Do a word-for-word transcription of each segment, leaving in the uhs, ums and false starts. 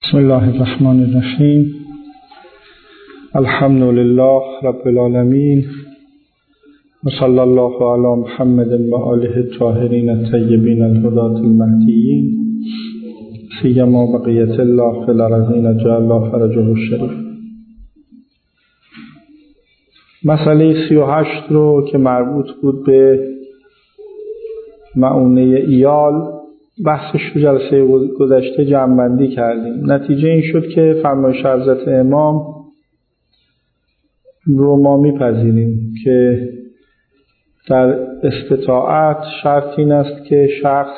بسم الله الرحمن الرحیم. الحمد لله رب العالمین و صلی الله علی محمد و آله الطاهرین الطیبین الهداة المهدیین سیما بقیة الله فی الارضین جعل الله فرجه الشریف. مسئله سی و هشت رو که مربوط بود به مؤونه ایال بحثش رو جلسه گذشته جمع‌بندی کردیم. نتیجه این شد که فرمایش حضرت امام رو ما میپذیریم که در استطاعت شرط این است که شخص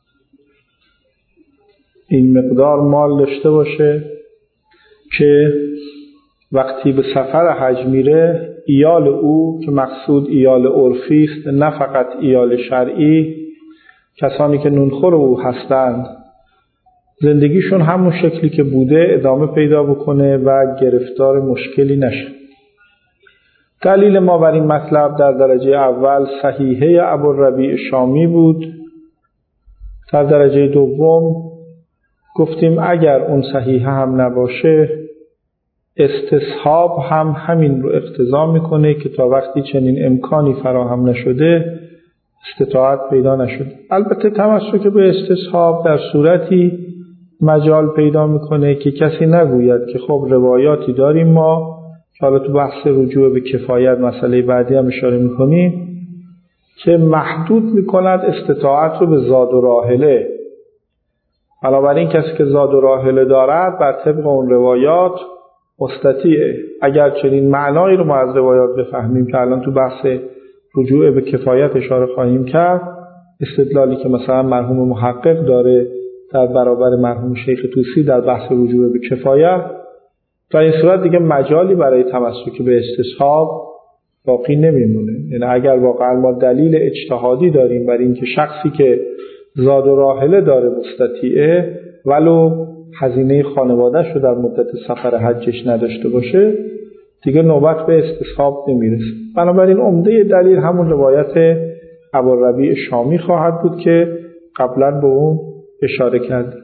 این مقدار مال داشته باشه که وقتی به سفر حج میره ایال او که مقصود ایال عرفی است نه فقط ایال شرعی، کسانی که نونخور او هستند، زندگیشون همون شکلی که بوده ادامه پیدا بکنه و گرفتار مشکلی نشه. دلیل ما بر این مطلب در درجه اول صحیحه ابوالربیع شامی بود. در درجه دوم گفتیم اگر اون صحیحه هم نباشه استصحاب هم همین رو اقتضا میکنه که تا وقتی چنین امکانی فراهم نشده استطاعت پیدا نشد. البته تمسک به استصحاب در صورتی مجال پیدا میکنه که کسی نگوید که خب روایاتی داریم ما که حالا تو بحث رجوع به کفایت مسئله بعدی هم اشاره میکنیم که محدود میکند استطاعت رو به زاد و راحله. بنابراین کسی که زاد و راحله دارد بر طبق اون روایات مستطیعه. اگر چنین معنایی رو ما از روایات بفهمیم که الان تو بحث رجوع به کفایت اشاره خواهیم کرد، استدلالی که مثلا مرحوم محقق داره در برابر مرحوم شیخ طوسی در بحث رجوع به کفایت، تا این صورت دیگه مجالی برای تمسک به استصحاب باقی نمیمونه. یعنی اگر واقعا ما دلیل اجتهادی داریم بر این که شخصی که زاد و راحله داره مستطیعه ولو هزینه خانواده‌اش رو در مدت سفر حجش نداشته باشه دیگه نوبت به استصحاب نمیرسه. بنابراین عمده دلیل همون روایت ابوالربیع شامی خواهد بود که قبلا به اون اشاره کردیم.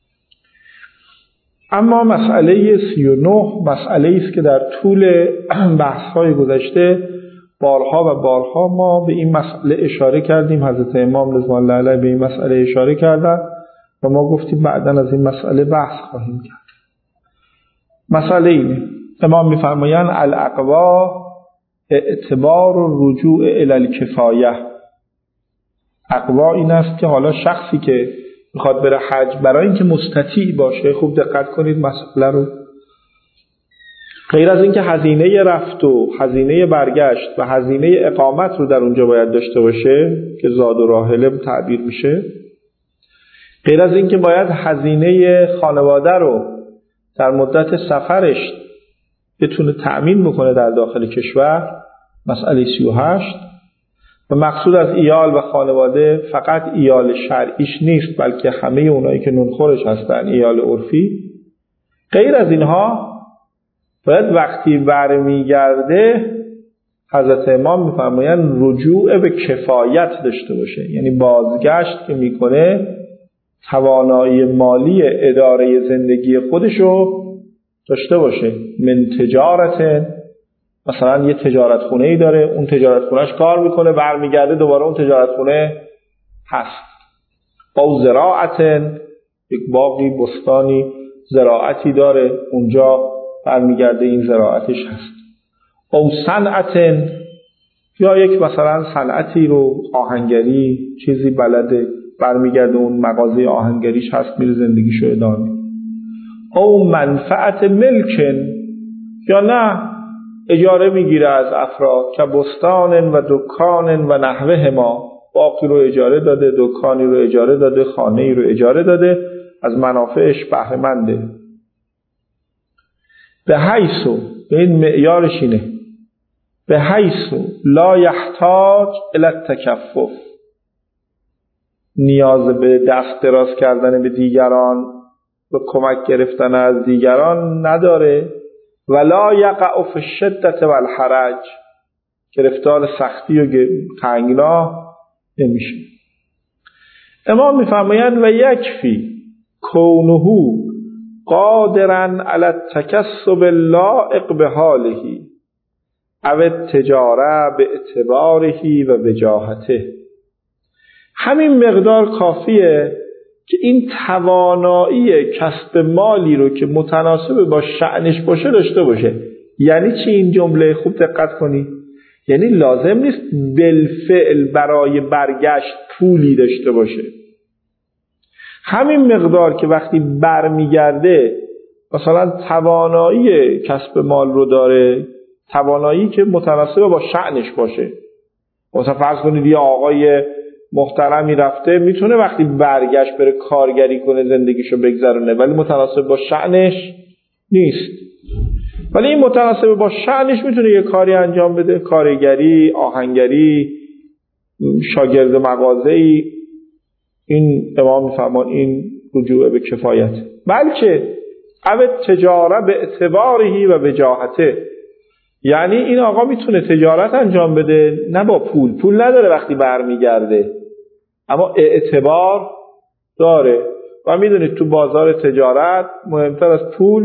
اما مسئله سی و نه مسئله است که در طول بحث‌های گذشته بارها و بارها ما به این مسئله اشاره کردیم. حضرت امام رضوان الله علیه به این مسئله اشاره کردن و ما گفتیم بعداً از این مسئله بحث خواهیم کرد. مسئله اینه، امام می‌فرمایند الاقوا اعتبار رجوع الی الکفایه. اقوا این است که حالا شخصی که میخواد بره حج برای اینکه مستطیع باشه، خوب دقت کنید مسئله رو، غیر از اینکه هزینه رفت و هزینه برگشت و هزینه اقامت رو در اونجا باید داشته باشه که زاد و راحله تعبیر میشه، غیر از اینکه باید هزینه خانواده رو در مدت سفرش بتونه تأمین بکنه در داخل کشور، مسئله سی و هشت، و مقصود از ایال و خانواده فقط ایال شرعیش نیست بلکه همه اونایی که نونخورش هستن ایال عرفی. غیر از اینها باید وقتی برمیگرده حضرت امام میفرمایند رجوع به کفایت داشته باشه، یعنی بازگشت که میکنه توانایی مالی اداره زندگی خودشو داشته باشه. من تجارت، مثلا یه تجارت خونه ای داره، اون تجارت خونهش کار میکنه، برمیگرده دوباره اون تجارت خونه هست. او زراعت، یک باغی بستانی زراعتی داره، اونجا برمیگرده این زراعتش هست. او صنعت، یا یک مثلا صنعتی رو آهنگری چیزی بلده، برمیگرده اون مغازه آهنگریش هست، میره زندگیشو ادامه. او منفعت ملکن، یا نه اجاره میگیره از افراد که بستان و دکان و نحوه ما، باغی رو اجاره داده، دکانی رو اجاره داده، خانه‌ای رو اجاره داده، از منافعش بهره منده. به حیثو، به این معیارش اینه، به حیثو لا یحتاج الی التکفف، نیاز به دست دراز کردن به دیگران و کمک گرفتن از دیگران نداره، ولا یقع فی الشدة والحرج، گرفتار سختی و تنگنا نمیشه. امام میفرمایند و یکفی کونه قادرا علی التکسب اللائق بحاله او التجاره باعتباره و وجاهته. همین مقدار کافیه که این توانایی کسب مالی رو که متناسب با شأنش باشه داشته باشه. یعنی چی این جمله؟ خوب دقت کنی. یعنی لازم نیست بالفعل برای برگشت پولی داشته باشه. همین مقدار که وقتی برمیگرده مثلا توانایی کسب مال رو داره، توانایی که متناسب با شأنش باشه. مثلا فرض کنید یه آقای محترمی رفته، میتونه وقتی برگشت بره کارگری کنه زندگیشو بگذرونه، ولی متناسب با شأنش نیست. ولی این متناسب با شأنش میتونه یه کاری انجام بده، کارگری، آهنگری، شاگرد مغازه‌ای. این امام میفرمان این رجوع به کفایت. بلکه او تجاره به اعتباره و وجاهته، یعنی این آقا میتونه تجارت انجام بده نه با پول، پول نداره وقتی برمیگرده، اما اعتبار داره. و میدونید تو بازار تجارت مهمتر از پول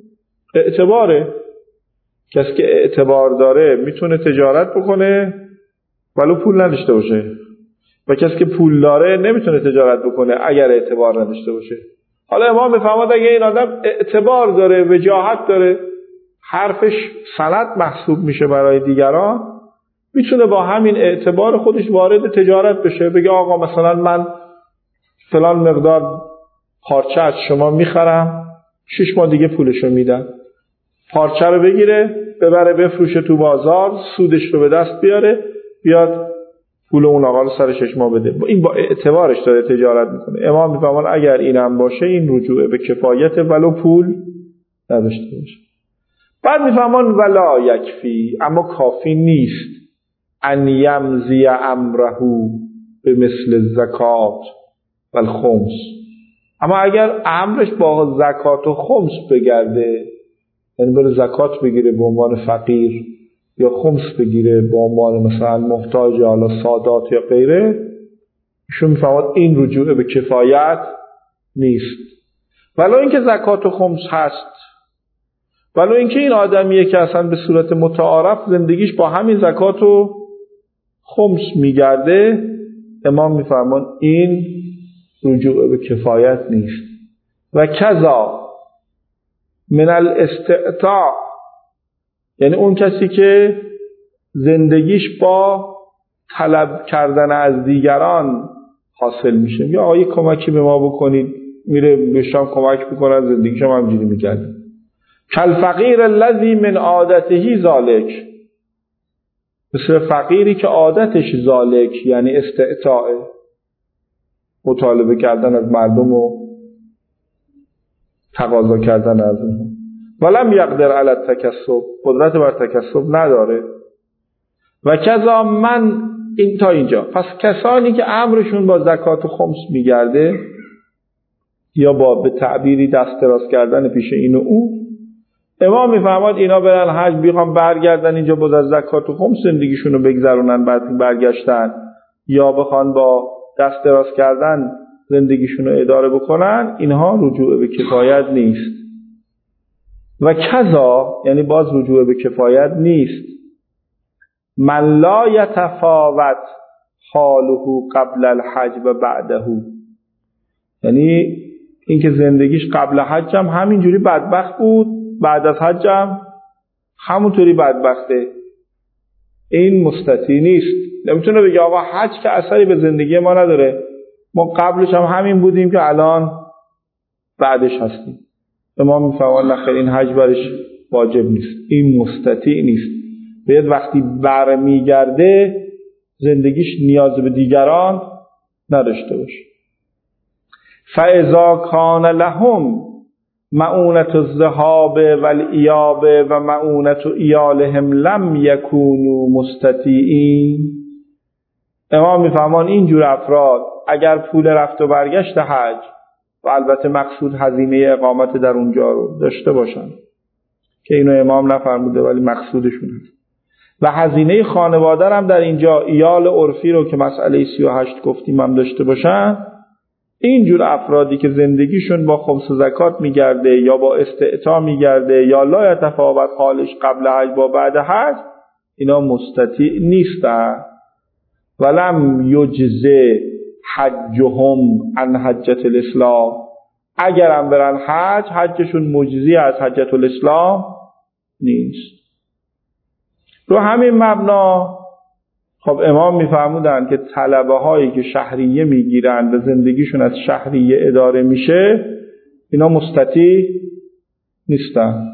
اعتباره. کسی که اعتبار داره میتونه تجارت بکنه ولو پول نداشته باشه، و کسی که پول داره نمیتونه تجارت بکنه اگر اعتبار نداشته باشه. حالا امام میفرماد اگه این آدم اعتبار داره، وجاهت داره، حرفش سند محسوب میشه برای دیگران، میتونه با همین اعتبار خودش وارد تجارت بشه. بگه آقا مثلا من فلان مقدار پارچه از شما میخرم، شش ماه دیگه پولشو میدم. پارچه رو بگیره ببره بفروشه تو بازار، سودش رو به دست بیاره، بیاد پول اون آقا رو سر شش ماه بده. این با اعتبارش داره تجارت میکنه. امام میفرمان اگر اینم باشه این رجوع به کفایت ولو پول نداشته باشه. بعد میفرمان ولا یکفی، اما کافی نیست ان یمضی امره به مثل الزکات و الخمس. اما اگر امرش با زکات و خمس بگرده، یعنی بره زکات بگیره به عنوان فقیر یا خمس بگیره به عنوان مثلا محتاج، حالا سادات یا غیره، ایشون میفهمد این رجوع به کفایت نیست. ولو اینکه زکات و خمس هست، ولو اینکه این آدمیه که اصلا به صورت متعارف زندگیش با همین زکات و خمس میگرده، امام میفرمان این رجوع به کفایت نیست. و کذا من الاستعطاع، یعنی اون کسی که زندگیش با طلب کردن از دیگران حاصل میشه، یا آقا یه کمکی به ما بکنید، میره به شام کمک بکنن، زندگیش هم همینجوری میگرده. کالفقیر الذی من عادته ذالک، مثل فقیری که عادتش ذالک یعنی استعطاع، مطالبه کردن از مردم و تقاضا کردن از اونها. ولم یقدر علی التکسب، قدرت بر تکسب نداره. و کذا من، این تا اینجا. پس کسانی که امرشون با زکات و خمس میگرده، یا با به تعبیری دست دراز کردن پیش این و اون، امام میفرماد اینا برن حج، بیخوام برگردن اینجا باز از زکات و خمس زندگیشون رو بگذرونن، بعد برگشتن، یا بخوان با دست دراز کردن زندگیشون رو اداره بکنن، اینها رجوع به کفایت نیست. و کذا، یعنی باز رجوع به کفایت نیست، من لا یتفاوت حاله قبل الحج و بعده، یعنی اینکه زندگیش قبل حج هم همینجوری بدبخت بود، بعد از حج هم همونطوری بدبخته. این مستطیع نیست. نمیتونه بگه آقا حج که اثری به زندگی ما نداره، ما قبلش هم همین بودیم که الان بعدش هستیم. امام میفرمان نخیر، این حج برش واجب نیست، این مستطیع نیست. باید وقتی برمیگرده زندگیش نیاز به دیگران نداشته باشه. فاذا کان لهم معونت الذهاب والایاب و معونت ایالهم لم یکونوا مستطیعین. امام میفرمان اینجور افراد اگر پول رفت و برگشت حج و البته مقصود هزینه اقامت در اونجا رو داشته باشن، که اینو امام نفرموده ولی مقصودشون هست، و هزینه خانواده هم در اینجا ایال عرفی رو که مسئله سی و هشت گفتیم هم داشته باشن، اینجور افرادی که زندگیشون با خمس و زکات میگرده یا با استعطا میگرده یا لا یتفاوت حالش قبل حج با بعد حج، اینا مستطیع نیستن. ولم یجزه حجهم عن حجة الاسلام، اگرم برن حج، حجشون مجزی از حجة الاسلام نیست. رو همین مبنا خب امام میفرمودن که طلبه هایی که شهریه میگیرن و زندگیشون از شهریه اداره میشه، اینا مستطیع نیستن،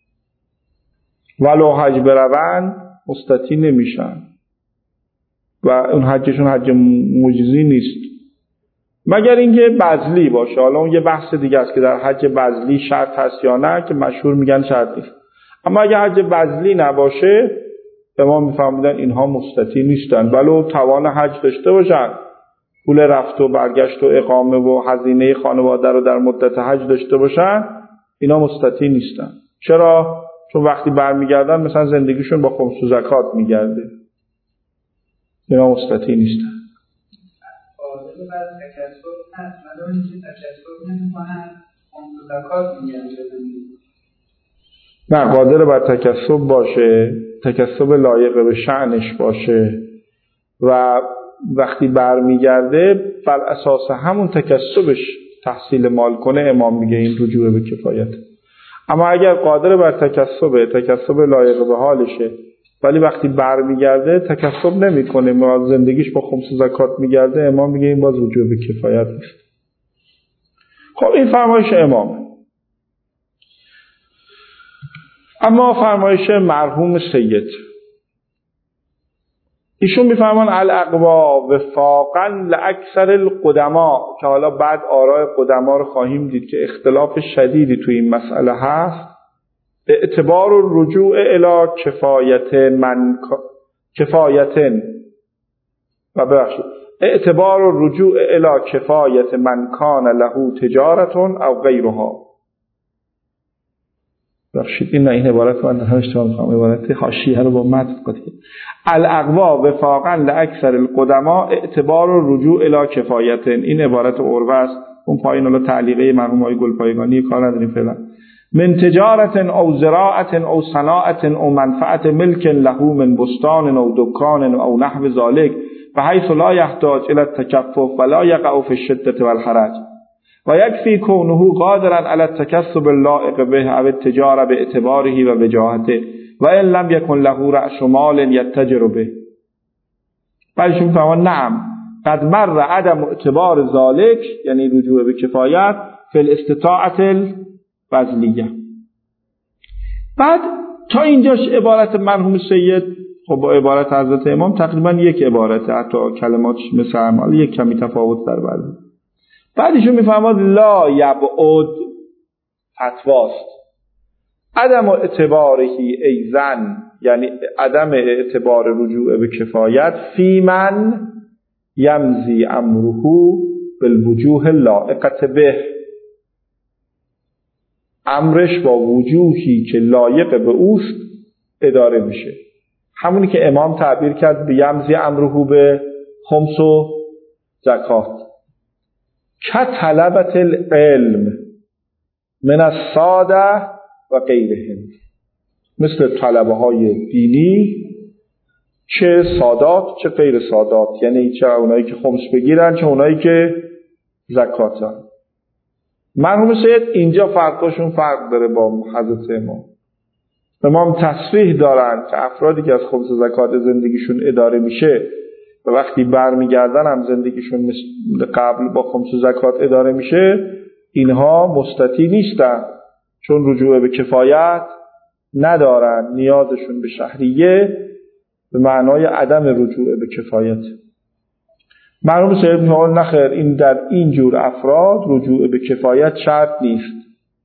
ولو حج برون مستطیع نمیشن و اون حجشون حج مجزی نیست، مگر اینکه بذلی باشه. حالا اون یه بحث دیگه است که در حج بذلی شرط هست یا نه، که مشهور میگن شرط نیست. اما اگه حج بذلی نباشه، امام میفهمیدن اینها مستطیع نیستن، ولو توان حج داشته باشن، پول رفت و برگشت و اقامه و هزینه خانواده رو در مدت حج داشته باشن، اینا مستطیع نیستن. چرا؟ چون وقتی برمیگردن مثلا زندگیشون با خمس و زکات میگرده، اینا مستطیع نیستن. قادر بر تکسب هست، ولی اینکه تکسب نمی‌کنن خمس و زکات میگرده. نه، قادر بر تکسب باشه، تکسب لایق به شأنش باشه و وقتی برمیگرده بر اساس همون تکسبش تحصیل مال کنه، امام میگه این رجوع به کفایت. اما اگر قادر بر تکسب، تکسب لایق به حالشه، ولی وقتی برمیگرده تکسب نمیکنه، ما زندگیش با خمس و زکات میگرده، امام میگه این باز رجوع به کفایت نیست. خب این فرمایش امامه. اما فرمایش مرحوم سید، ایشون میفرمان الاقوا وفاقا لاکثر القدما، که حالا بعد آراء قدما رو خواهیم دید که اختلاف شدیدی توی این مسئله هست. اعتبار الرجوع الی کفایت من کفایتن و ببخشید اعتبار الرجوع الی کفایت من کان له تجارت او غیرها. بخشید این این عبارت من هم اشتباه می‌کنم، عبارت حاشیه رو با متن قاطی. الاقوا وفاقا لاکثر القدما اعتبار الرجوع الی کفایت، این عبارت عروه است. اون پایین اون تعلیقه مرحوم آقای گلپایگانی کار نداریم فعلا. من تجارت او زراعت او صناعت او منفعت ملک له من بستان او دکان او نحو ذلك بحيث لا يحتاج الى التكفف ولا يقع في الشدة والحرج و یکفی کونه قادرا علی التکسب اللائق به او التجاره باعتباره و وجاهته و ان لم یکن له رأس مال یتجر به. بعدشون فرمان نعم قد مر عدم اعتبار ذالک، یعنی رجوع به کفایت، فی الاستطاعت البذلیه. بعد تا اینجاش عبارت مرحوم سید خب با عبارت حضرت امام تقریبا یک عبارته، حتی کلماتش مثل هم یک کمی تفاوت در بعضی. بعدشون میفهمد لا یبعد فتواست عدم اعتبارهی ایزن، یعنی عدم اعتبار رجوع به کفایت فی من یمزی امره بالوجوه لائقت به، امرش با وجوهی که لایق به اوست اداره میشه. همونی که امام تعبیر کرد به یمزی امره به خمس و زکات. که طلبت العلم من الساده و غیرهم، مثل طلبه های دینی چه سادات چه غیر سادات، یعنی چه اونایی که خمس بگیرن چه اونایی که زکاتن. مرحوم سید اینجا فرقشون فرق داره با حضرت امام. امام تصریح دارن که افرادی که از خمس و زکات زندگیشون اداره میشه و وقتی برمیگردن هم زندگیشون مثل قبل با خمس و زکات اداره میشه، اینها مستطیع نیستن، چون رجوع به کفایت ندارن، نیازشون به شهریه به معنای عدم رجوع به کفایت. مرحوم سید میگه نخیر، این در این جور افراد رجوع به کفایت شرط نیست.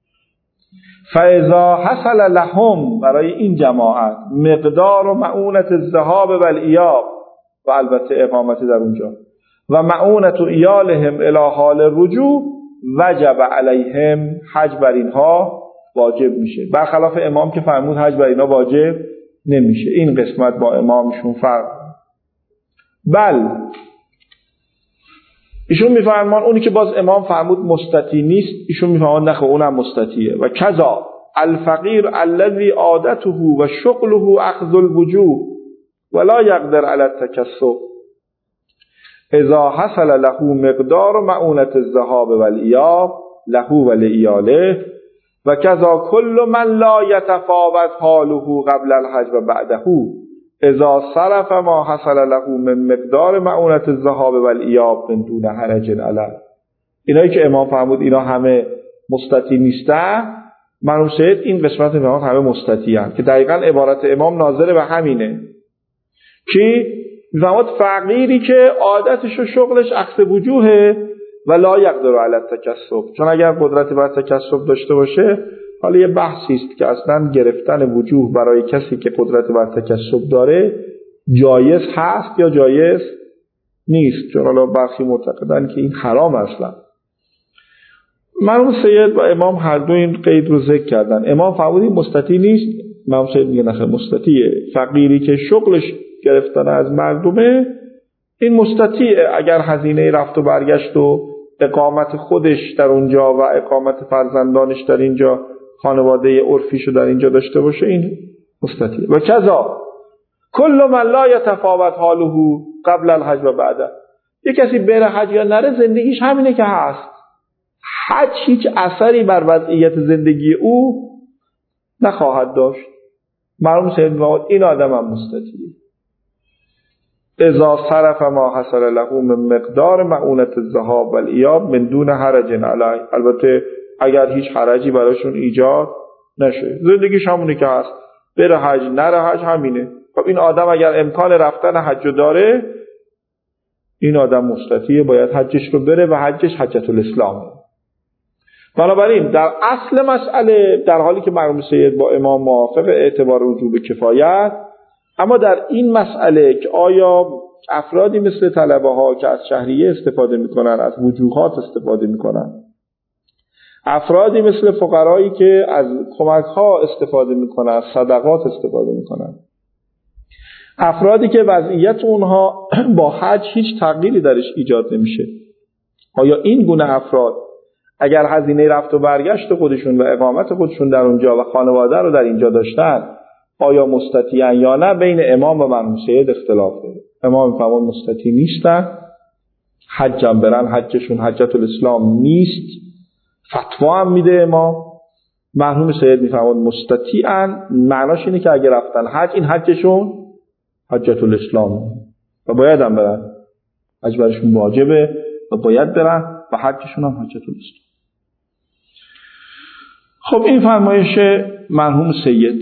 فاذا حصل لهم، برای این جماعت، مقدار و معونت الذهاب و الایاب، و البته اقامت در اونجا، و معونت ایالهم الی حال رجوع، وجب علیهم حج بر اینها واجب میشه، برخلاف امام که فرمود حج بر اینها واجب نمیشه. این قسمت با امامشون فرق. بل ایشون میفرمان اونی که باز امام فرمود مستطیع نیست، ایشون میفرمان نخه اونم مستطیعه. و کذا الفقیر الذی عادته و شغله اخذ الوجوه ولا یقدر علی التکسب اذا حصل له مقدار معونة الذهاب والایاب له ولعیاله و کذا کل من لا یتفاوت حاله قبل الحج و بعده اذا صرف ما حصل له من مقدار معونة الذهاب والایاب من دون حرج علیه. اینایی که امام فرمود اینا همه مستطیع نیستن، مرحوم سید این قسمت امام همه مستطیعن که دقیقاً عبارت امام ناظر به همینه که میفرماد فقیری که عادتش و شغلش اخذ وجوهه و لا یقدر علی التکسب، چون اگر قدرت بر تکسب داشته باشه، حالا یه بحثی است که اصلا گرفتن وجوه برای کسی که قدرت بر تکسب داره جایز هست یا جایز نیست، چون حالا برخی معتقدن که این حرام اصلا. مرحوم سید و امام هر دو این قید رو ذکر کردن. امام فرمودی مستطیع نیست، مرحوم سید میگه نخیر مستطیعه. فقیری که شغلش گرفتن از مردمه این مستطیعه، اگر هزینه رفت و برگشت و اقامت خودش در اونجا و اقامت فرزندانش در اینجا، خانواده عرفیشو در اینجا داشته باشه، این مستطیعه. و کذا کل من لا یتفاوت حاله قبل الحج و بعده، یک کسی بره حج یا نره زندگیش همینه که هست، حج هیچ اثری بر وضعیت زندگی او نخواهد داشت. مرحوم سید می‌فرماید این آدم هم مستطیعه. اذا صرف ما حصل له من مقدار معونة الذهاب والایاب من دون حرج علیه، البته اگر هیچ حرجی براشون ایجاد نشه، زندگیش همونه که هست، بره حج نره حج همینه. خب این آدم اگر امکان رفتن حج داره، این آدم مستطیعه، باید حجش رو بره و حجش حجة الاسلام. بنابراین در اصل مسئله در حالی که مرحوم سید با امام موافق اعتبار وجوب کفایت، اما در این مسئله که آیا افرادی مثل طلبه ها که از شهریه استفاده میکنن، از وجوهات استفاده میکنن، افرادی مثل فقرایی که از کمک ها استفاده میکنن، از صدقات استفاده میکنن، افرادی که وضعیت اونها با حج هیچ تغییری درش ایجاد نمیشه، آیا این گونه افراد اگر هزینه رفت و برگشت خودشون و اقامت خودشون در اونجا و خانواده رو در اینجا داشتن، آیا مستطیعن یا نه؟ بین امام و مرحوم سید اختلاف داره. امام میفرمان مستطیع نیستن، حجم برن حجشون حجة الاسلام نیست، فتوا هم میده امام. مرحوم سید میفرمان مستطیعن، معناش اینه که اگر رفتن حج، این حجشون حجة الاسلام و باید هم برن، حج برشون واجبه و باید برن و حجشون هم حجة الاسلام. خب این فرمایش مرحوم سید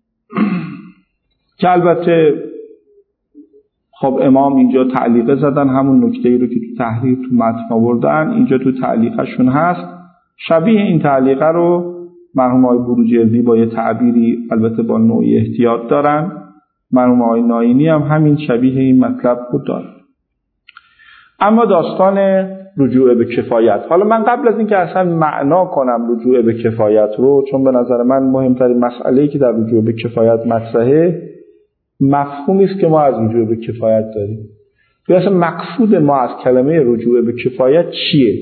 که البته خب امام اینجا تعلیقه زدن، همون نکته‌ای رو که تو تحریر تو متن آوردن اینجا تو تعلیقشون هست. شبیه این تعلیقه رو مرحوم آقای بروجردی با یه تعبیری البته با نوعی احتیاط دارن، مرحوم آقای ناینی هم همین شبیه این مطلب رو دارن. اما داستان رجوع به کفایت، حالا من قبل از اینکه اصلا معنا کنم رجوع به کفایت رو، چون به نظر من مهمترین مسئله‌ای که در رجوع به کفایت مطرحه مفهومی است که ما از رجوع به کفایت داریم. یا اصلا مقصود ما از کلمه رجوع به کفایت چیه؟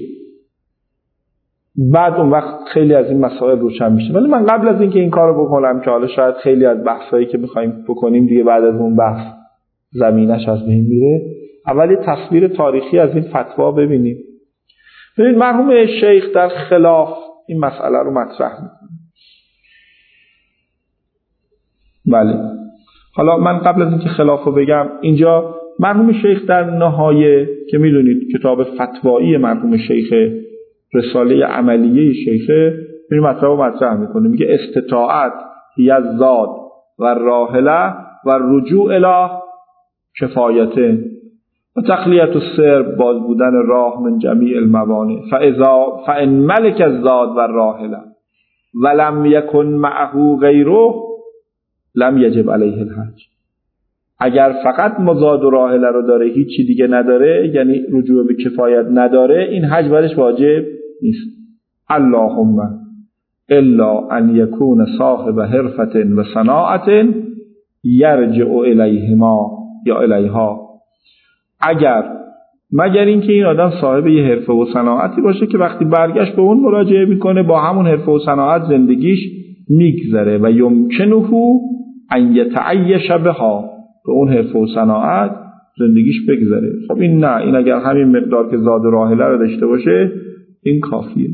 بعد اون وقت خیلی از این مسائل روشن میشه. ولی من قبل از اینکه این کارو بکنم که حالا شاید خیلی از بحثایی که می‌خوایم بکنیم دیگه بعد از اون بحث زمینش از بین میره، اولی تصویر تاریخی از این فتوا ببینیم. ببینید مرحوم شیخ در خلاف این مسئله رو مطرح میکنه. بله، حالا من قبل از اینکه خلاف رو بگم، اینجا مرحوم شیخ در نهایه که میدونید کتاب فتوایی مرحوم شیخ، رساله عملیه شیخه، این مطلب رو مطرح میکنه، میگه استطاعت یزداد و راحله و رجوع الی کفایته و تخلیت السر، باز بودن راه من جمیع الموانع، فاذا فان ملک الزاد و راحله ولم یکن معه غیره لم یجب علیه الحج. اگر فقط مزاد و راحله رو داره، هیچی دیگه نداره، یعنی رجوع به کفایت نداره، این حج برش واجب نیست. اللهم الا ان یکون صاحب حرفت و صناعت یرجع الیهما یا الیها، اگر مگر اینکه این آدم صاحب یه حرفه و صناعتی باشه که وقتی برگشت به اون مراجعه میکنه با همون حرفه و صناعت زندگیش میگذره و یمکنه ان یتعیش بها، به اون حرفه و صناعت زندگیش بگذره. خب این نه، این اگر همین مقدار که زاد و راحله رو داشته باشه این کافیه.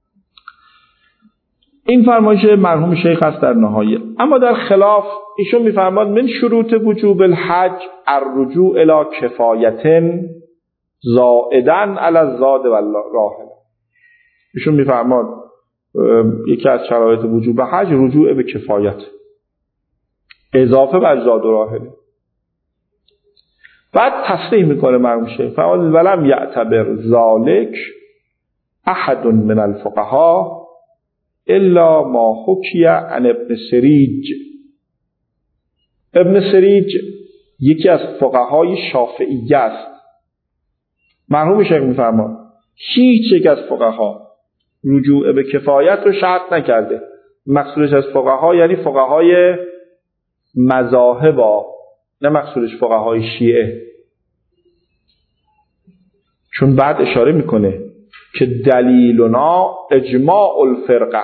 این فرمایش مرحوم شیخ است در نهایه. اما در خلاف ایشون میفرماد من شروط وجوب الحج الرجوع الی کفایتن زائدن علی الزاد والراحله. ایشون میفرماد یکی از شرایط وجوب حج رجوع به کفایت اضافه بر زاد و راحله. بعد تصریح میکنه مرحوم شیخ فرمود ولم یعتبر ذالک احد من الفقهاء الا ما حکی عن ابن سریج. ابن سریج یکی از فقهای شافعیه است. مرحوم شیخ میفرماد هیچ یک از فقها رجوع به کفایت رو شرط نکرده. مقصودش از فقها یعنی فقهای مذاهب، نه مقصودش فقهای شیعه، چون بعد اشاره میکنه که دلیلنا اجماع الفرقه.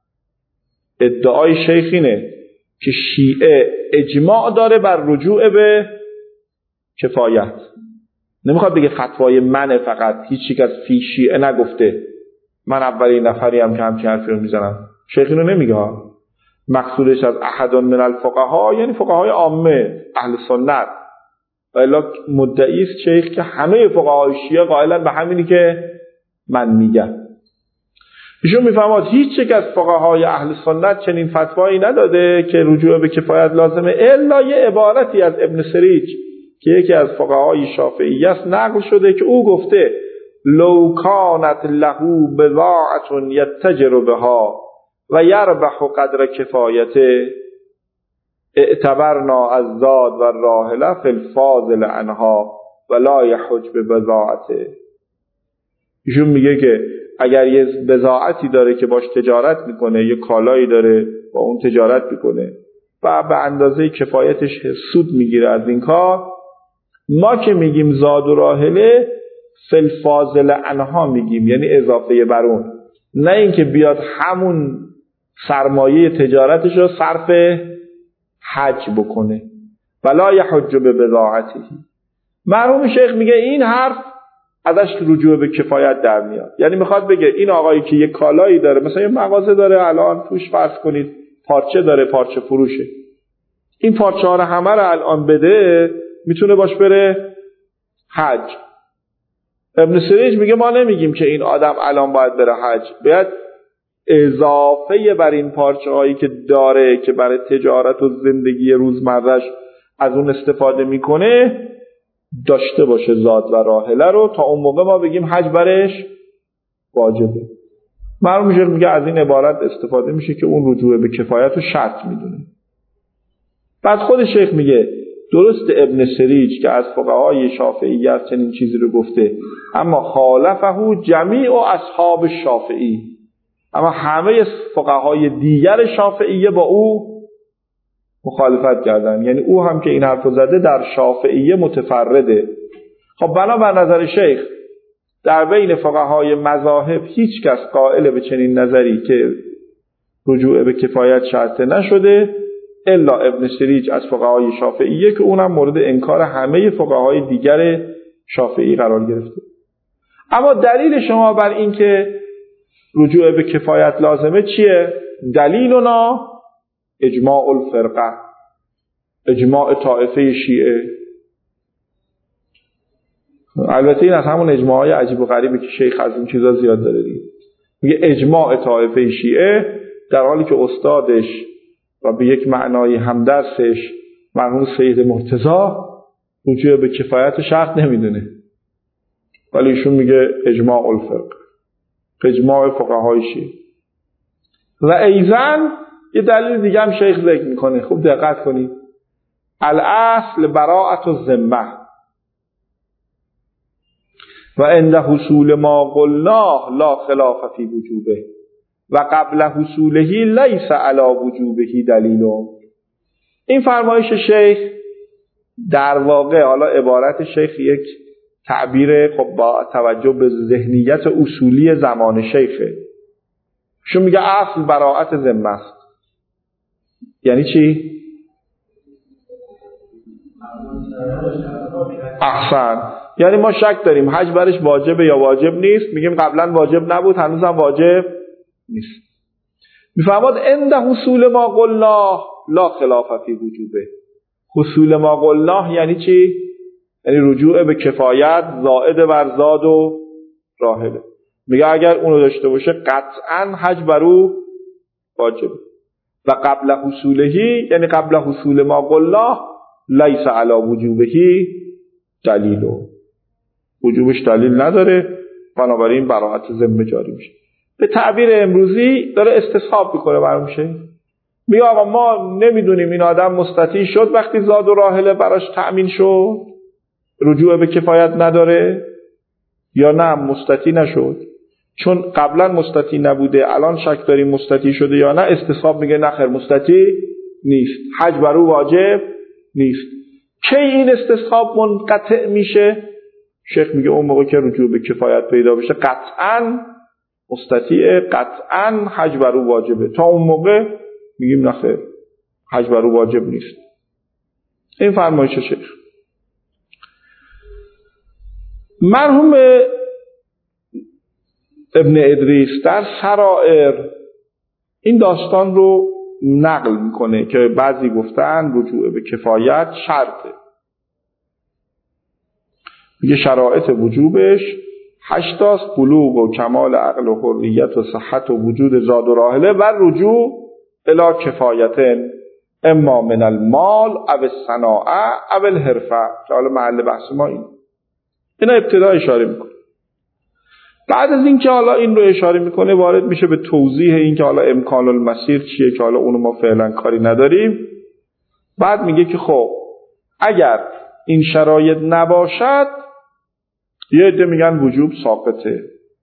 ادعای شیخ اینه که شیعه اجماع داره بر رجوع به کفایت. نمیخواد بگه فتوای منه فقط، هیچ یک از فی شیعه نگفته، من اولین نفری هم که همچین حرفی رو میزنم. شیخ اینو نمیگه ها. مقصودش از احد من الفقها یعنی فقهای عامه اهل سنت. الا مدعی است شیخ که همه فقهای شیعه قائلن به همینی که من میگم. ایشون میفهمد هیچ یک از فقهای اهل سنت چنین فتوایی نداده که رجوع به کفایت لازمه، الا یه عبارتی از ابن سریج که یکی از فقهای شافعیه است نقل شده که او گفته لو کانت له بضاعة یتجر بها و یربح قدر کفایته اعتبرنا از زاد و راحله فی الفاضل عنها و لا یحج ببضاعته. ایشون میگه که اگر یه بضاعتی داره که باش تجارت میکنه، یه کالایی داره با اون تجارت میکنه و به اندازه کفایتش سود میگیره از این کار، ما که میگیم زاد و راحله فی الفاضل عنها میگیم، یعنی اضافه بر اون، نه اینکه بیاد همون سرمایه تجارتش رو صرف حج بکنه. ولا یحج ببضاعته. مرحوم شیخ میگه این حرف ازش رجوع به کفایت در میاد. یعنی میخواد بگه این آقایی که یه کالایی داره، مثلا یه مغازه داره، الان توش فرض کنید پارچه داره، پارچه فروشه، این پارچه ها رو همه رو الان بده میتونه باش بره حج. ابن سریج میگه ما نمیگیم که این آدم الان باید بره حج، باید اضافه بر این پارچه هایی که داره که برای تجارت و زندگی روزمرهش از اون استفاده میکنه داشته باشه زاد و راحله رو، تا اون موقع ما بگیم حج برش واجبه. مرحوم شیخ میگه از این عبارت استفاده میشه که اون رجوع به کفایت رو شرط میدونه. بعد خود شیخ میگه درست ابن سریج که از فقهای شافعیه است چنین چیزی رو گفته، اما خالفه جمیع اصحاب شافعی، اما همه فقهای دیگر شافعیه با او مخالفت کردن. یعنی او هم که این حرف رو زده در شافعیه متفرده. خب بنابر نظر شیخ در بین فقهای مذاهب هیچ کس قائل به چنین نظری که رجوع به کفایت شرط نشده الا ابن سریج از فقهای شافعیه که اونم مورد انکار همه فقهای دیگر شافعی قرار گرفته. اما دلیل شما بر این که رجوع به کفایت لازمه چیه؟ دلیلنا اجماع الفرقه، اجماع طائفه شیعه. البته این از همون اجماعای عجیب و غریبه که شیخ از این چیزا زیاد داره دیگه. میگه اجماع طائفه شیعه، در حالی که استادش و به یک معنای همدرسش مرحوم سید مرتضی رجوع به کفایت شرط نمیدونه، ولی ایشون میگه اجماع الفرقه، اجماع فقهای شیعه. و ایضاً یه دلیل دیگه هم شیخ ذکر میکنه، خوب دقت کنید. الاصل براءت الذمه و عند حصول ما قلناه لا خلاف فی وجوبه و قبل حصوله لیس علی وجوبه دلیل. این فرمایش شیخ در واقع، حالا عبارت شیخ یک تعبیر خب با توجه به ذهنیت اصولی زمان شیخه. شو میگه اصل براءت ذمه است. یعنی چی؟ احسن. یعنی ما شک داریم حج برش واجبه یا واجب نیست، میگیم قبلا واجب نبود هنوز هم واجب نیست. میفهمد عند حصول ما قلنا لا خلاف فی وجوبه. حصول ما قلنا یعنی چی؟ یعنی رجوع به کفایت زائد بر زاد و راحله. میگه اگر اونو داشته باشه قطعا حج بر او واجبه. و قبل حصولهی یعنی قبل حصول ما قلنا لیس علی وجوبهی دلیلو، وجوبش دلیل نداره، بنابراین براءت ذمه جاری میشه. به تعبیر امروزی داره استصحاب میکنه برام میشه. میگه آقا ما نمیدونیم این آدم مستطیع شد وقتی زاد و راحله براش تأمین شد رجوع به کفایت نداره یا نه مستطیع نشد، چون قبلا مستطیع نبوده الان شک داریم مستطیع شده یا نه. استصحاب میگه نه خیر مستطیع نیست، حج بر او واجب نیست. کی این استصحاب منقطع میشه؟ شیخ میگه اون موقع که رجوع به کفایت پیدا بشه قطعا مستطیع، قطعا حج بر او واجبه. تا اون موقع میگیم نه خیر حج بر او واجب نیست. این فرمایش شیخ. مرحوم ابن ادریس در سرائر این داستان رو نقل میکنه که بعضی گفتن رجوع به کفایت شرطه. میگه شرایط وجوبش هشتاست: بلوغ و کمال عقل و حریت و صحت و وجود زاد و راحله و رجوع الی کفایتن اما من المال او الصناعه او الحرفه، که حالا محل بحث ما این اینا ابتدا اشاره میکنه. بعد از این که حالا این رو اشاره میکنه وارد میشه به توضیح این که حالا امکان المسیر چیه که حالا اونو ما فعلا کاری نداریم. بعد میگه که خب اگر این شرایط نباشد یه عده میگن وجوب ساقطه،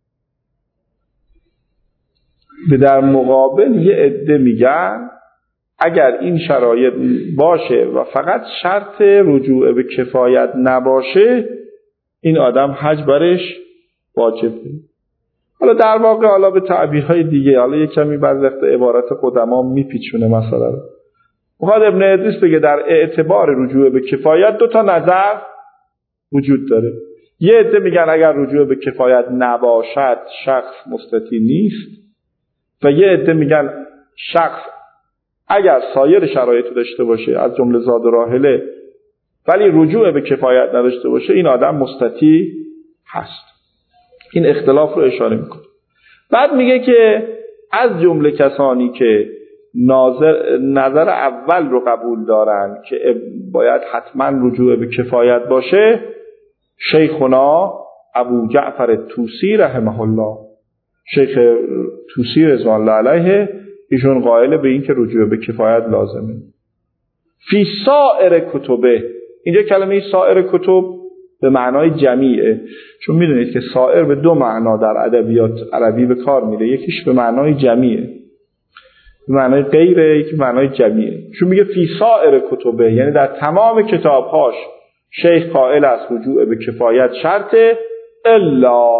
به در مقابل یه عده میگن اگر این شرایط باشه و فقط شرط رجوع به کفایت نباشه این آدم حج برش واجبه. حالا در واقع حالا به تعبیرهای دیگه حالا یک کمی بعضی وقت عبارت قدما میپیچونه مسئله رو. میخواد ابن ادریس بگه در اعتبار رجوع به کفایت دو تا نظر وجود داره. یه عده میگن اگر رجوع به کفایت نباشد شخص مستطیع نیست، و یه عده میگن شخص اگر سایر شرایط داشته باشه از جمله زاد و راحله ولی رجوع به کفایت نداشته باشه این آدم مستطیع هست. این اختلاف رو اشاره میکنه. بعد میگه که از جمله کسانی که نظر, نظر اول رو قبول دارن که باید حتما رجوع به کفایت باشه شیخنا ابو جعفر طوسی رحمه الله. شیخ طوسی رضوان الله علیه ایشون قائل به این که رجوع به کفایت لازمه. فی سائر کتبه، اینجا کلمه سائر کتب به معنای جمیعه، چون میدونید که سائر به دو معنا در ادبیات عربی به کار میره، یکیش به معنای جمیعه به معنای غیره، یکی به معنای جمیعه. چون میگه فی سائر کتبه یعنی در تمام کتابهاش شیخ قائل است رجوع به کفایت شرطه الا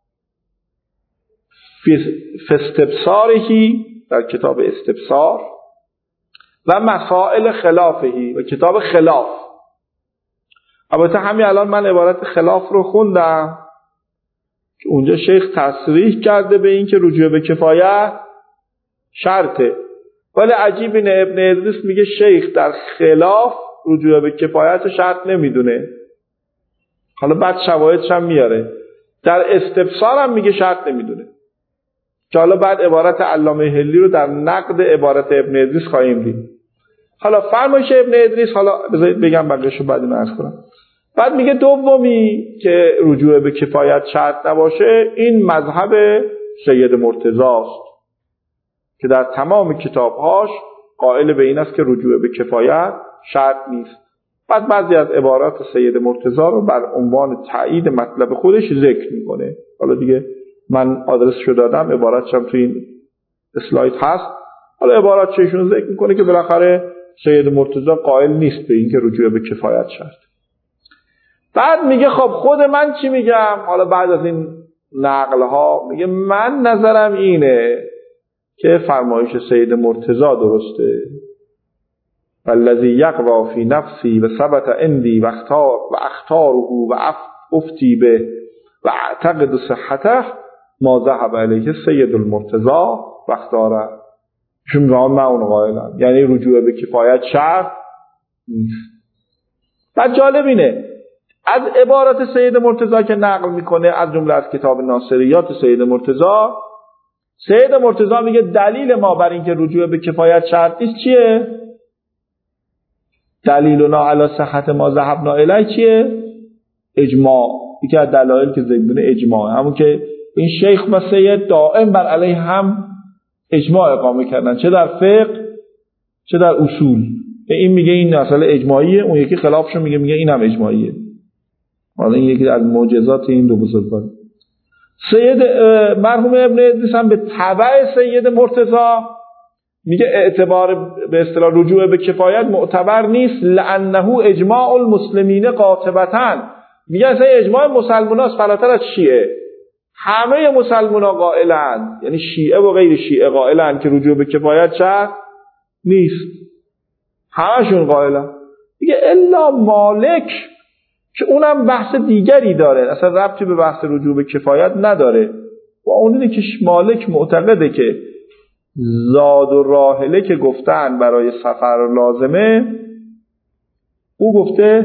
فاستبصارهی در کتاب استبصار و مسائل خلافهی و کتاب خلاف. البته همین الان من عبارت خلاف رو خوندم که اونجا شیخ تصریح کرده به این که رجوع به کفایت شرطه، ولی عجیب اینه ابن ادریس میگه شیخ در خلاف رجوع به کفایت شرط نمیدونه. حالا بعد شواهدش هم میاره. در استبصار هم میگه شرط نمیدونه که حالا بعد عبارت علامه حلی رو در نقد عبارت ابن ادریس خواهیم دید. حالا فرمایش ابن ادریس، حالا بذارید بگم بقیه‌شو بعد اینو عرض کنم. بعد میگه دومی که رجوع به کفایت شرط نباشه این مذهب سید مرتضی است که در تمام کتابهاش قائل به این است که رجوع به کفایت شرط نیست. بعد بعضی از عبارات سید مرتضی رو بر عنوان تایید مطلب خودش ذکر میکنه. حالا دیگه من آدرسشو دادم، عباراتش هم تو این اسلاید هست. حالا عبارات چهشون ذکر میکنه که بالاخره سید مرتضی قائل نیست به این که رجوع به کفایت شرط. بعد میگه خب خود من چی میگم؟ حالا بعد از این نقل ها میگه من نظرم اینه که فرمایش سید مرتضی درسته. والذی یقوی فی نفسی و ثبت عندی و اختار و اختاره و افتی به و اعتقد صحته ما ذهب علیه سید المرتضی و اختاره. چون من اون قائلم، یعنی رجوع به کفایت شرط نیست. بعد جالب اینه از عبارات سید مرتضی که نقل میکنه از جمله از کتاب ناصریات سید مرتضی، سید مرتضی میگه دلیل ما بر اینکه رجوع به کفایت شرط نیست چیه؟ دلیلنا علی صحت ما ذهبنا الیه چیه؟ اجماع. یکی از دلایل که ذکر اجماع، همون که این شیخ و سید دائم بر علیه هم اجماع اقامه کردن، چه در فقه چه در اصول. این میگه این اصل اجماعیه، اون یکی خلافشو میگه میگه این هم اجماعیه. حالا این یکی از معجزات این دو بزرگوار. سید مرحوم ابن ادریس هم به تبع سید مرتضی میگه اعتبار به اصطلاح رجوع به کفایت معتبر نیست، لانه اجماع المسلمین قاطبتاً. میگه اصلا اجماع مسلماناست فراتر از شیعه. همه مسلمانا قائلن، یعنی شیعه و غیر شیعه قائلن که رجوع به کفایت شرط نیست. همشون قائلن. میگه الا مالک که اونم بحث دیگری داره، اصلا ربطی به بحث رجوع به کفایت نداره. و اون اینه که مالک معتقده که زاد و راحله که گفتن برای سفر لازمه، او گفته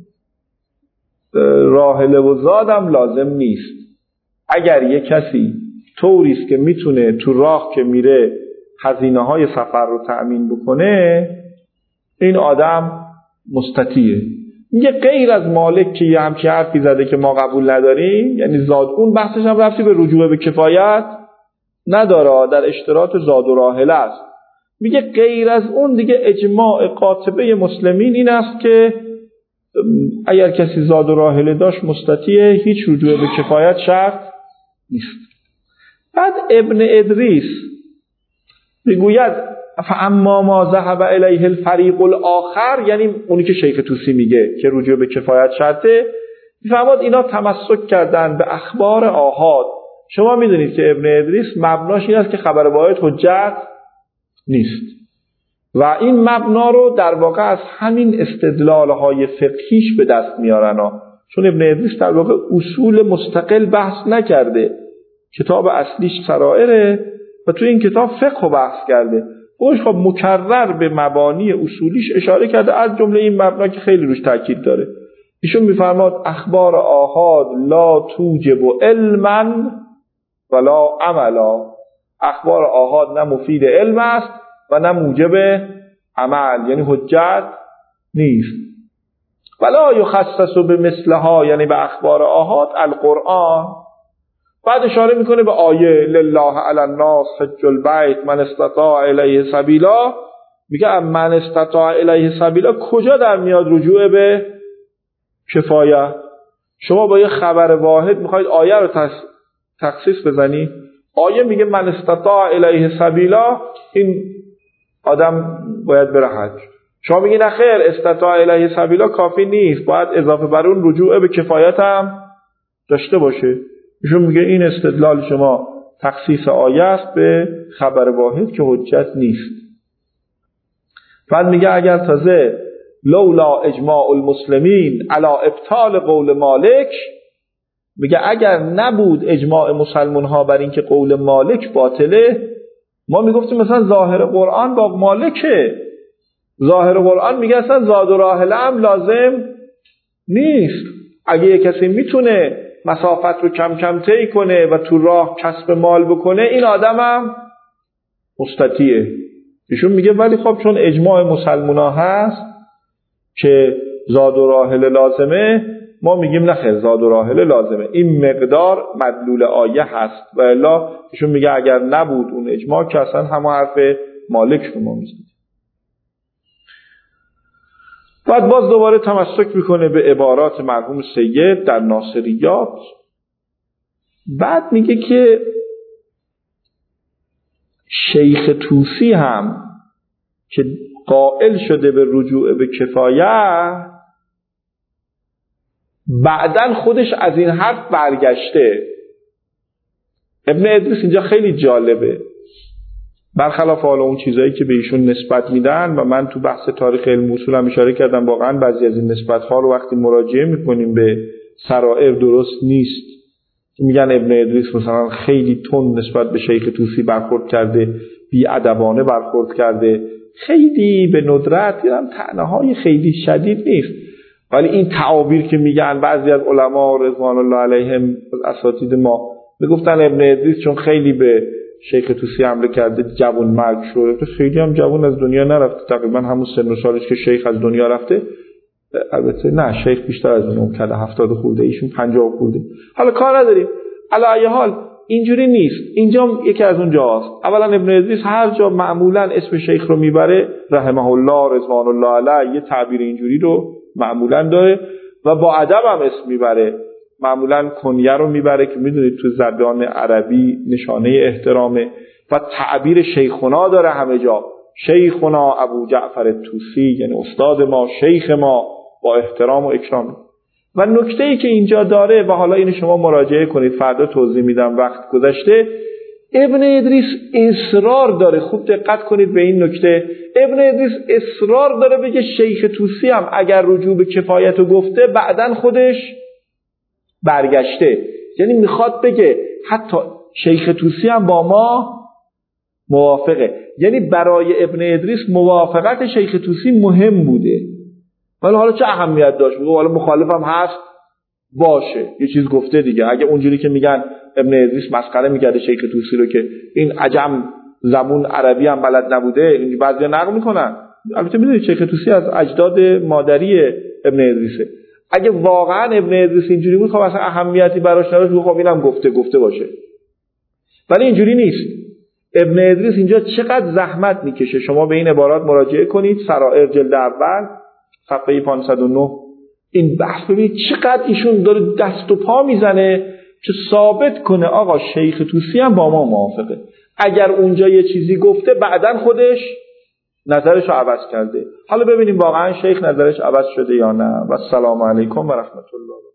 راحله و زادم لازم نیست. اگر یک کسی طوریست که میتونه تو راه که میره هزینه های سفر رو تأمین بکنه، این آدم مستطیعه. میگه غیر از مالک که یه همچی حرفی زده که ما قبول نداریم، یعنی زاد، اون بحثش هم رفتی به رجوع به کفایت نداره، در اشتراط زاد و راحله است. میگه غیر از اون دیگه اجماع قاطبه مسلمین این است که اگر کسی زاد و راحله داشت مستطیعه، هیچ رجوع به کفایت شرط نیست. بعد ابن ادریس میگوید فاما ما ذهب الیه الفریق الاخر، یعنی اونی که شیخ طوسی میگه که رجوع به کفایت شرطه، میفهمد اینا تمسک کردن به اخبار آحاد. شما میدونید که ابن ادریس مبناش این است که خبر واحد حجت نیست و این مبنا رو در واقع از همین استدلال‌های فقهیش به دست میارن ها. چون ابن ادریس در واقع اصول مستقل بحث نکرده، کتاب اصلیش سرائره و توی این کتاب فقه رو بحث کرده. خودش خب مکرر به مبانی اصولیش اشاره کرده، از جمله این مبنا که خیلی روش تاکید داره. ایشون میفرماد اخبار آحاد لا توجب علما ولا عملا. اخبار آحاد نه مفید علم است و نه موجب عمل، یعنی حجت نیست. ولا یخصص به مثلها، یعنی به اخبار آحاد القرآن. بعد اشاره میکنه به آیه لله علی الناس حج البیت من استطاع الیه سبیلا. میگه من استطاع الیه سبیلا کجا در میاد رجوع به کفایت؟ شما با یه خبر واحد میخواید آیه رو تخصیص بزنی؟ آیه میگه من استطاع الیه سبیلا، این آدم باید بره حج. شما میگی نه خیر، استطاع الیه سبیلا کافی نیست، باید اضافه بر اون رجوع به کفایت هم داشته باشه. ایشون میگه این استدلال شما تخصیص آیه است به خبر واحد که حجت نیست. بعد میگه اگر تازه لولا اجماع المسلمین علی ابطال قول مالک، میگه اگر نبود اجماع مسلمان ها بر این که قول مالک باطله، ما میگفتیم مثلا ظاهر قرآن با مالکه. ظاهر قرآن میگه اصلا زاد و راحله هم لازم نیست. اگه یک کسی میتونه مسافت رو کم کم طی کنه و تو راه کسب مال بکنه، این آدم هم مستطیعه. ایشون میگه ولی خب چون اجماع مسلمونا هست که زاد و راحله لازمه، ما میگیم نه خیر، زاد و راحله لازمه. این مقدار مدلول آیه هست و الا ایشون میگه اگر نبود اون اجماع که اصلا همه حرف مالک شما میزنید. بعد باز دوباره تمسک میکنه به عبارات مرحوم سید در ناصریات. بعد میگه که شیخ طوسی هم که قائل شده به رجوع به کفایت، بعدن خودش از این حرف برگشته. ابن ادریس اینجا خیلی جالبه، برخلاف حالا اون چیزایی که به ایشون نسبت میدن و من تو بحث تاریخ علم اصول هم اشاره کردم، واقعا بعضی از این نسبت‌ها رو وقتی مراجعه میکنیم به سرائر درست نیست. میگن ابن ادریس مثلا خیلی تند نسبت به شیخ طوسی برخورد کرده، بی‌ادبانه برخورد کرده، خیلی به ندرت، یعنی طعنه‌های خیلی شدید نیست، ولی این تعابیر که میگن بعضی از علما رضوان الله علیهم اساتید ما میگفتن ابن ادریس چون خیلی به شیخ طوسی حمله کرده جوان مرگ شده، خیلی هم جوان از دنیا نرفته، تقریبا همون سن و سالش که شیخ از دنیا رفته. البته نه، شیخ بیشتر از اون کرده، هفتاد خورده، ایشون پنجاه خورده. حالا کار نداریم، علی ای حال اینجوری نیست. اینجا یکی از اون جاست. اولا ابن ادریس هر جا معمولا اسم شیخ رو میبره، رحمه الله رضوان الله علیه، یه تعبیر اینجوری رو معمولا داره و با ادب هم اسم میبره. معمولا کنیه رو میبره که میدونید تو زبان عربی نشانه احترامه و تعبیر شیخنا داره همه جا. شیخنا ابو جعفر طوسی، یعنی استاد ما، شیخ ما، با احترام و اکرام. و نکته ای که اینجا داره و حالا اینو شما مراجعه کنید، فردا توضیح میدم وقت گذشته، ابن ادریس اصرار داره، خوب دقت کنید به این نکته، ابن ادریس اصرار داره بگه شیخ طوسی هم اگر رجوع به کفایت رو گفته بعدن خودش برگشته. یعنی میخواد بگه حتی شیخ طوسی هم با ما موافقه. یعنی برای ابن ادریس موافقت شیخ طوسی مهم بوده، ولی حالا چه اهمیت داشت؟ بگه حالا مخالفم هست باشه، یه چیز گفته دیگه. اگه اونجوری که میگن ابن ادریس مسخره میکرده شیخ طوسی رو که این عجم زبون عربی هم بلد نبوده، اینجوری بعضیا نقل میکنن. البته میدونید شیخ طوسی از اجداد مادری ابن ادریسه. اگه واقعا ابن ادریس اینجوری بود خب اصلا اهمیتی براش نداشت، خب اینم گفته گفته باشه. ولی اینجوری نیست. ابن ادریس اینجا چقدر زحمت میکشه. شما به این عبارات مراجعه کنید، سرائر جلد اول صفحه پانصد و نه، این بحث ببینید چقدر ایشون داره دست و پا میزنه که ثابت کنه آقا شیخ طوسی هم با ما موافقه. اگر اونجا یه چیزی گفته بعدن خودش نظرش رو عوض کرده. حالا ببینیم واقعا شیخ نظرش عوض شده یا نه. و السلام علیکم و رحمت الله.